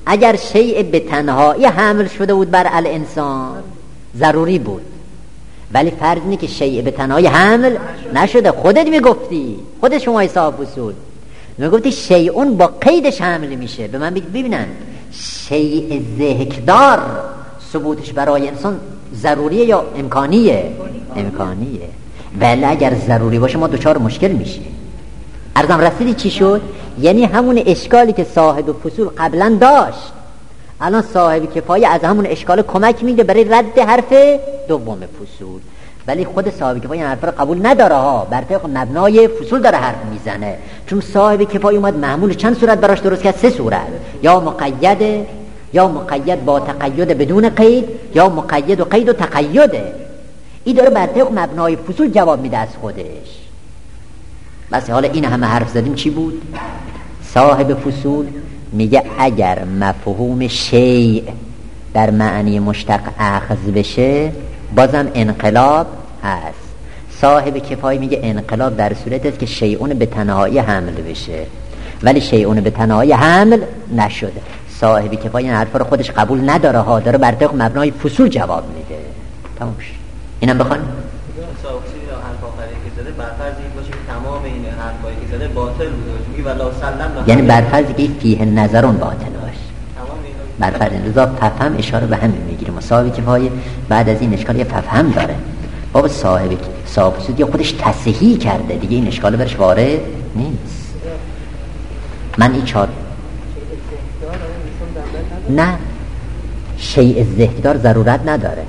اگر شیء به تنهایی حمل شده بود بر الانسان ضروری بود، ولی فرض اینه که شیء به تنهایی حمل نشده. خودت میگفتی، خود شما صاحب اصول میگفتی شیء با قیدش حمل میشه. به من بگید ببینن شیء ذهکدار ثبوتش برای انسان ضروریه یا امکانیه؟ امکانیه. بله اگر ضروری باشه ما دوچار مشکل میشیم. عرضم رسیدی چی شد؟ یعنی همون اشکالی که صاحب فصول قبلا داشت الان صاحب کفایه از همون اشکال کمک میده برای رد حرف دوم فصول، ولی خود صاحب کفایه این حرف رو قبول نداره ها، بر طبق مبنای فصول داره حرف میزنه. چون صاحب کفایه اومد معمول چند صورت براش درست کرد؟ سه صورت، یا مقید، یا مقید با تقید بدون قید، یا مقید و قید و تقیده. این داره بر طبق مبنای فصول جواب میده از خودش. بس حالا این همه حرف زدیم چی بود؟ صاحب فصول میگه اگر مفهوم شیء در معنی مشتق اخذ بشه بازم انقلاب هست. صاحب کفایه میگه انقلاب در صورت است که شیئون به تنهایی حمل بشه، ولی شیئون به تنهایی حمل نشده. صاحب کفایه این حرف رو خودش قبول نداره ها، داره بر طبق مبنای فصول جواب میده. تموم شد. اینم بخوان تمام این حرفایی که زده باطل بود، میگه ولا سلم، یعنی بر فرضی که فیه نظرون باطل باشه. بر فرض این رضا فهم اشاره به همین میگیره. ما صاحب کفایه بعد از این اشکال یه فهم داره. بابا صاحب صاحب سودی خودش تصحیح کرده دیگه، این اشکال برش وارد نیست. من این چهار نه شیء ذهکدار ضرورت نداره.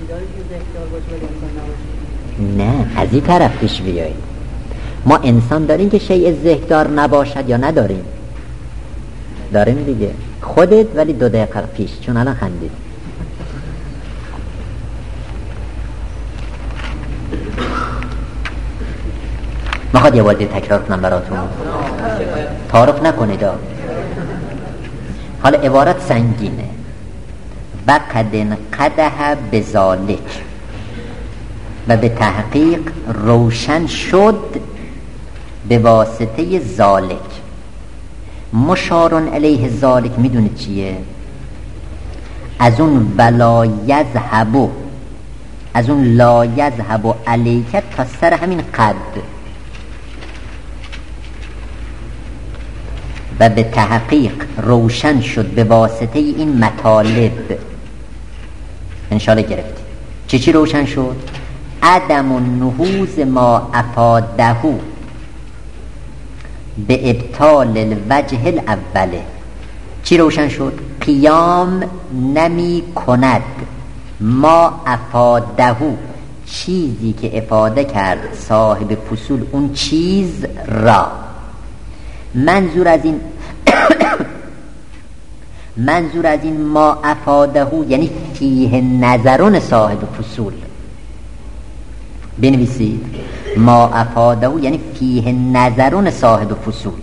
نه از این طرف پیش بیایید. ما انسان داریم که شیء ذهکدار نباشد یا نداریم؟ داریم دیگه. خودت ولی دو دقیقه پیش، چون الان خندید. میخواد یه بازی تکرار کنم براتون؟ تعارف نکنید. حالا عبارت سنگینه. وقد قدح بذالک، و به تحقیق روشن شد به واسطه ذالک. مشارون علیه ذالک میدونید چیه؟ از اون ولا یذهبو، از اون لا یذهبو علیک تا سر همین قد، و به تحقیق روشن شد به واسطه این مطالب. انشاءالله گرفتی چی چی روشن شد؟ عدم النهوض ما افادهو به ابطال الوجه الاوله. چی روشن شد؟ قیام نمی کند ما افادهو، چیزی که افاده کرد صاحب فصول اون چیز را. منظور از این منظور از این ما افادهو یعنی فیه نظرون صاحب فصول. بنویسید ما افادهو یعنی فیه نظرون صاحب فصول.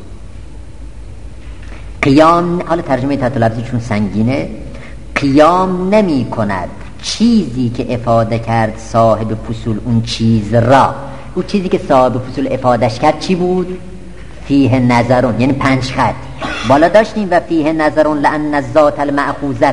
قیام، حالا ترجمه تحت لفظی چون سنگینه، قیام نمی کند چیزی که افاده کرد صاحب فصول اون چیز را. اون چیزی که صاحب فصول افادش کرد چی بود؟ فیه نظرون، یعنی پنج خط بالا داشتیم. و فیه نظرون لأن الذات المأخوذة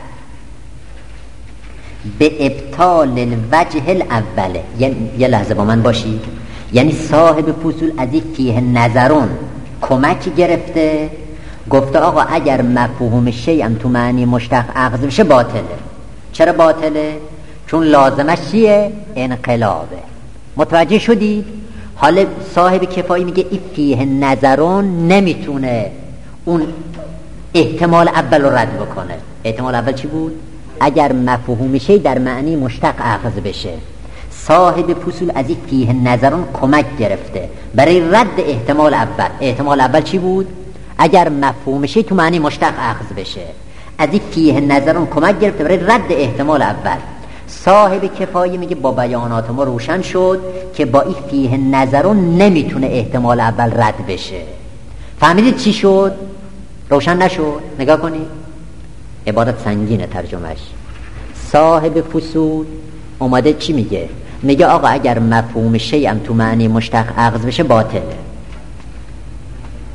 به ابطال الوجه الاوله. یعنی یه لحظه با من باشی، یعنی صاحب فصول از این فیه نظرون کمک گرفته، گفته آقا اگر مفهوم شیء هم تو معنی مشتق اخذ بشه باطله. چرا باطله؟ چون لازمش چیه؟ انقلابه. متوجه شدید؟ حالا صاحب کفایی میگه این فیه نظرون نمیتونه اون احتمال اول رو رد بکنه. احتمال اول چی بود؟ اگر مفهوم شیء در معنی مشتق اخذ بشه. صاحب فصول از این فیه نظرون کمک گرفته برای رد احتمال اول. احتمال اول چی بود؟ اگر مفهوم شیء تو معنی مشتق اخذ بشه. از این فیه نظرون کمک گرفته برای رد احتمال اول. صاحب کفایه میگه با بیانات ما روشن شد که با این فیه نظرون نمیتونه احتمال اول رد بشه. فهمیدید چی شد؟ روشن نشد؟ نگاه کنید، عبارت سنگینه ترجمهش. صاحب فصول اومده چی میگه؟ میگه آقا اگر مفهوم شیء هم تو معنی مشتق اخذ بشه باطله.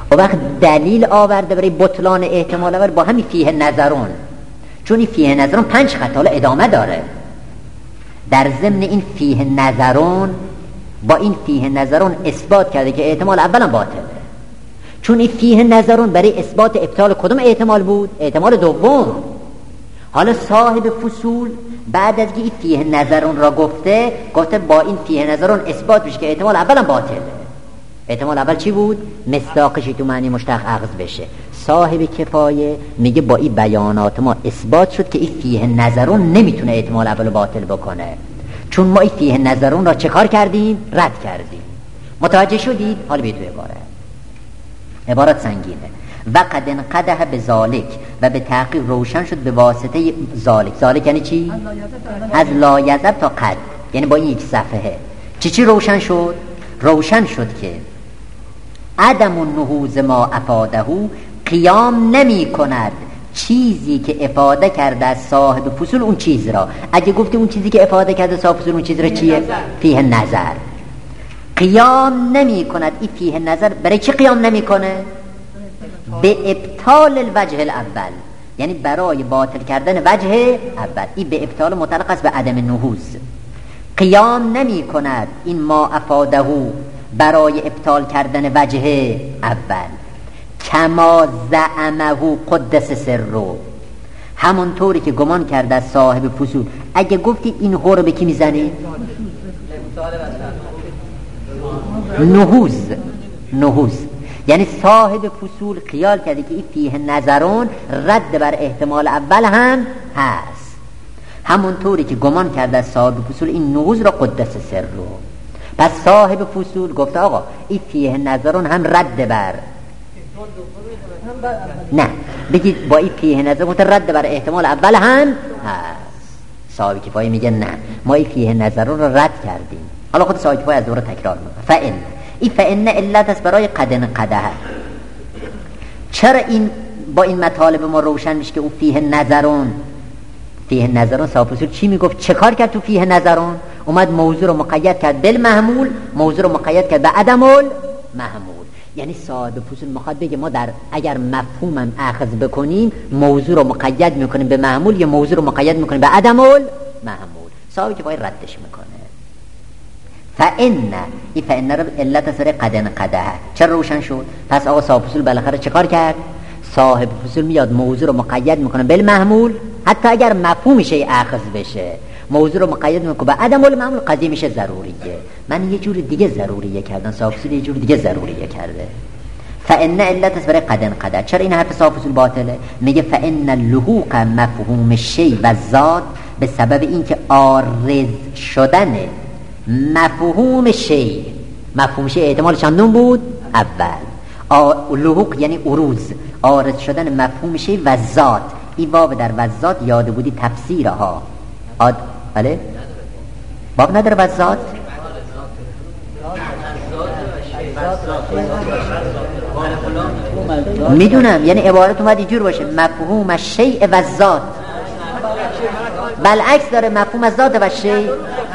و وقت دلیل آورده برای بطلان احتمال آور با همین فیه نظرون، چون این فیه نظرون پنج خط حالا ادامه داره. در ضمن این فیه نظرون با این فیه نظرون اثبات کرده که احتمال اولا باطله، چون این فیه نظرون برای اثبات ابطال کدوم احتمال بود؟ احتمال دوم. حالا صاحب فصول بعد از که این فیه نظرون را گفته گفته با این فیه نظرون اثبات بشه که احتمال اولا باطله. احتمال اول چی بود؟ مصداقش تو معنی مشتق اخذ بشه. صاحب کفایه میگه با این بیانات ما اثبات شد که این فیه نظرون نمیتونه احتمال اول باطل بکنه، چون ما این فیه نظرون را چه کار کردیم؟ رد کردیم. متوجه شدید؟ حالا بیتو عبارت عبارت سنگینه. و قد انقدح به ذالک، و به تحقیق روشن شد به واسطه ذالک. ذالک یعنی چی؟ از لایزب تا قد، یعنی با این یک صفحه چی چی روشن شد؟ روشن شد که عدم النهوض ما افاده، قیام نمی کند چیزی که افاده کرده از صاحب فصول اون چیز را. اگه گفتی اون چیزی که افاده کرده صاحب فصول اون چیز را چیه؟ فیه نظر. قیام نمی کند. این فیه نظر برای چی قیام نمی کنه؟ به ابطال الوجه الاول، یعنی برای باطل کردن وجه اول. این به ابطال متعلق است به عدم النهوض. قیام نمی کند این ما افاده برای ابطال کردن وجه اول، کما زعمه قدس سرو، همونطوری که گمان کرده از صاحب فصول. اگه گفتی این هو رو به کی میزنی؟ نهوض. نهوض یعنی صاحب فصول خیال کرده که این فیه نظرون رد بر احتمال اول هم هست، همونطوری که گمان کرده از صاحب فصول این نهوض را قدس سر رو. پس صاحب فصول گفته آقا این فیه نظرون هم رد بر، نه بگید با این فیه نظرون رد بر احتمال اول هم هست. صاحب کفایه میگه نه، ما این فیه نظرون را رد کردیم. حالا خود صاحب کفایه از دوباره تکرار میکنه. فإن این فإن علت است برای قد انقدح. چرا این با این مطالب ما روشن میشه که او فیه نظرون فیه نظرون صاحب فصول چی میگفت؟ چه کار کرد تو فیه نظرون؟ اومد موضوع رو مقید کرد بالمحمول، موضوع رو مقید کرد به عدم المحمول. یعنی صاحب فصول میخواد بگه ما در اگر مفهومم اخذ بکنیم موضوع رو مقید میکنیم به محمول یا موضوع رو مقید میکنیم به عدم المحمول. صاحب که باید ردش میکنه. فإن این فإن رو علت سر قد انقدح. چرا روشن شد؟ پس آقا صاحب فصول بالاخره چه کار کرد؟ صاحب فصول میاد موضوع رو مقید میکنه بالمحمول، حتی اگر مفهومش اخذ بشه موضوع رو مقید میکنه به عدم المحمول، قضیه میشه ضروریه. من یه جور دیگه ضروریه کردن، صاحب فصول یه جور دیگه ضروریه کرده. فإن علت سر قد انقدح. چرا این حرف صاحب فصول باطله؟ میگه فإن اللحوق مفهوم شی و ذات، به سبب اینکه عارض شدن مفهوم شی، مفهوم شی احتمال چندم بود؟ اول. لحوق یعنی عروض، عارض شدن مفهوم شی و ذات. این باب در وذات یاد بودی تفسیرها. آد... بله؟ باب نداره وذات؟ میدونم، یعنی عبارت اومد اینجور باشه مفهوم شیء و ذات، بالعکس داره مفهوم از ذات و شیء.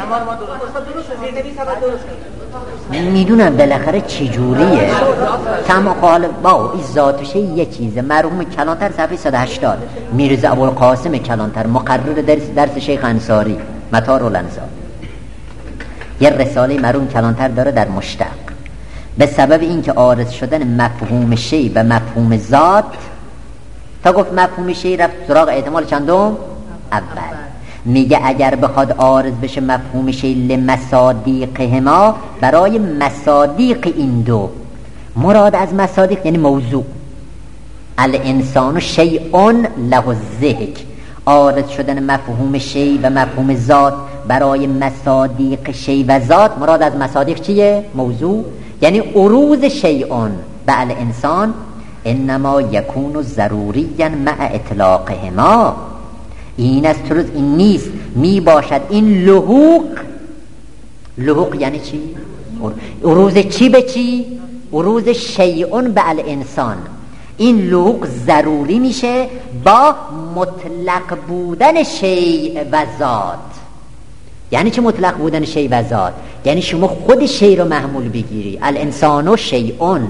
میدونم بالاخره چی جوریه تمام قال با این ذات و شیء یه چیزه. مرحوم کلانتر صفحه صد و هشتاد، میرزا ابوالقاسم کلانتر مقرر درس درس شیخ انصاری مطار الانصار، یه رساله مرحوم کلانتر داره در مشتق. به سبب اینکه عارض شدن مفهوم شیء و مفهوم ذات، تا گفت مفهوم شیء رفت سراغ احتمال چندم؟ اول. میگه اگر بخواد عارض بشه مفهوم شیء لمصادیقهما، برای مصادیق این دو، مراد از مصادیق یعنی موضوع، الانسان شیء له الذکر، عارض شدن مفهوم شیء و مفهوم ذات برای مصادیق شیء و ذات، مراد از مصادیق چیه؟ موضوع، یعنی عروض شیء به الانسان انما یکون ضروریا مع اطلاقهما. این از طرز این نیست، می باشد این لحوق. لحوق یعنی چی؟ عروض چی به چی؟ عروض شیء به الانسان. این لحوق ضروری میشه با مطلق بودن شیء و ذات. یعنی چه مطلق بودن شیء و ذات؟ یعنی شما خود شیء رو محمول بگیری، الانسان شیء،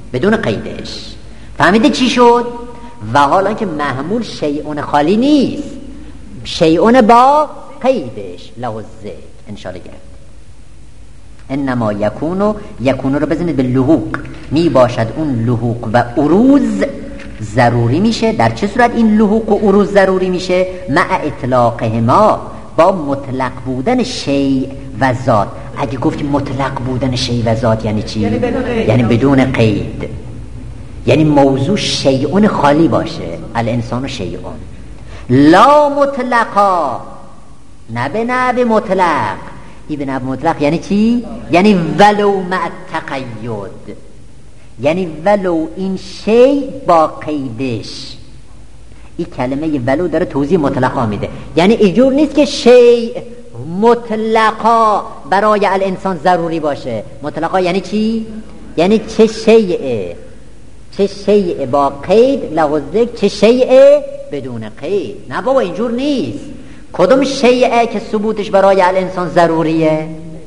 بدون قیدش. فهمیده چی شد؟ و حالا که محمول شیئون خالی نیست، شیئون با قیدش. لحظه انشاءالله گرفت. انما یکونو، یکونو رو بزنید به لحوق، می باشد اون لحوق و عروض ضروری میشه. در چه صورت این لحوق و عروض ضروری میشه؟ مع اطلاقهما، با مطلق بودن شیء و ذات. اگه گفتی مطلق بودن شیء و ذات یعنی چی؟ یعنی بدون قید. یعنی بدون قید، یعنی موضوع شیئون خالی باشه. الانسان شیئون لا مطلقا، نه به نه مطلق. این به نه مطلق یعنی چی؟ یعنی ولو مع تقید، یعنی ولو این شی با قیدش. این کلمه ولو داره توضیح مطلقا میده، یعنی اینجور نیست که شی مطلقا برای الانسان ضروری باشه. مطلقا یعنی چی؟ یعنی چه شیء، چه شیء با قید لحظه، چه شیء بدون قید. نه بابا اینجور نیست. کدوم شیء که ثبوتش برای الانسان ضروریه؟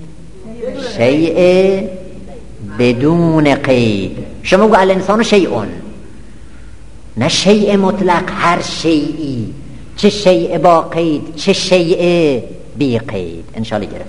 شیء بدون قید. شما گو الانسان شیئون، نه شیء مطلق هر شیئی، چه شیء با قید چه شیء بی قید. انشاءالله گرفت.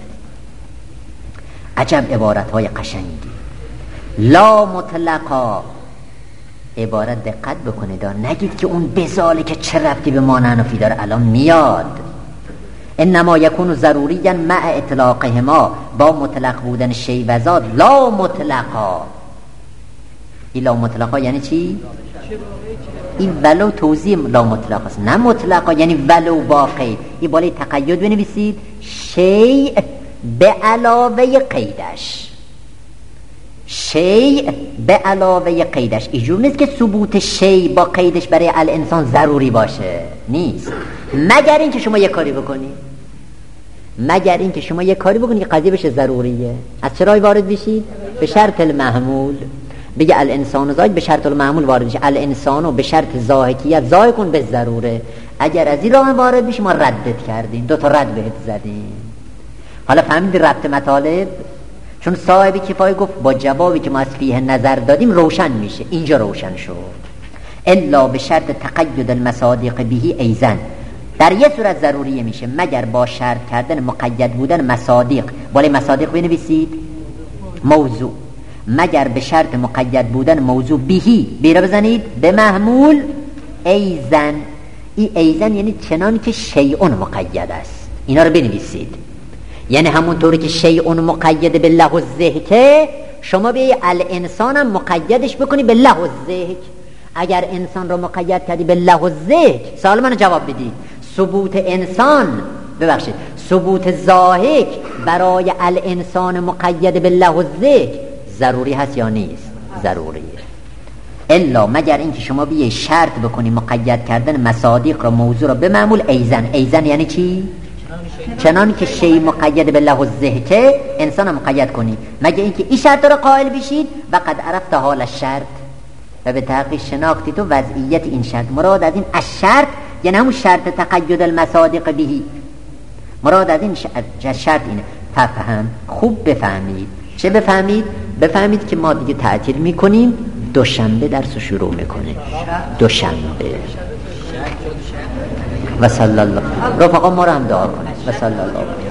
عجب عبارت های قشنگی. لا مطلقا عبارت دقت بکنید، نگید که اون بزاله که چه ربطی به معنی نفی داره، الان میاد. انما یکون ضروریاً مع اطلاقهما، با مطلق بودن شیء و ذات. لا مطلقا، این لا مطلقا یعنی چی؟ این ولو توضیح لا مطلقا است، نه مطلقا یعنی ولو با قید. این بالای تقید بنویسید شیء به علاوه قیدش، شیء به علاوه قیدش. اینجور نیست که ثبوت شیء با قیدش برای الانسان ضروری باشه، نیست. مگر اینکه شما یک کاری بکنی، مگر اینکه شما یک کاری بکنی که قضیه بشه ضروریه. از چه راهی وارد بشید؟ به شرط المحمول. بگه الانسان زاید به شرط المحمول وارد بشه. الانسانو به شرط زاهکیت زای کن به ضروره. اگر از این راه وارد بشی ما ردت کردیم، دو تا رد بهت زدیم. حالا فهمیدی ربط مطالب؟ چون صاحب کفایه گفت با جوابی که ما از فیه نظر دادیم روشن میشه. اینجا روشن شد. الا به شرط تقید المصادیق بهی ایزن، در یه صورت ضروریه میشه مگر با شرط کردن مقید بودن مصادیق. بالای مصادیق بنویسید موضوع. مگر به شرط مقید بودن موضوع بهی، بیره بزنید به محمول ایزن. ای ایزن یعنی چنان که شیئون مقید است. اینا رو بنویسید. یعنی همونطوری که شیئون مقید به لحظ ذهک، شما به الانسان هم مقیدش بکنی به لحظ ذهک. اگر انسان رو مقید کردی به لحظ ذهک، سوال منو جواب بدید. ثبوت انسان، ببخشید ثبوت ذاهک برای الانسان مقید به لحظ ذهک ضروری هست یا نیست؟ ضروریه. الا مگر اینکه شما بیه شرط بکنی مقید کردن مصادیق رو، موضوع رو به معمول ایزن. ایزن یعنی چی؟ چنان که شی مقید به لحظ ذهک انسان رو مقید کنی. مگر اینکه این شرط رو قائل بشید و قد عرفت حال الشرط، و به تحقیق شناختی تو وضعیت این شرط. مراد از این الشرط یعنی همون شرط تقید المصادیق بهی. مراد از این شرط اینه. فهم، خوب بفهمید. چه بفهمید؟ بفهمید که ما دیگه تعطیل میکنیم، دوشنبه درس شروع میکنه. دوشنبه. و صلی الله. رفقا ما رو هم دعا کنید. و صلی الله.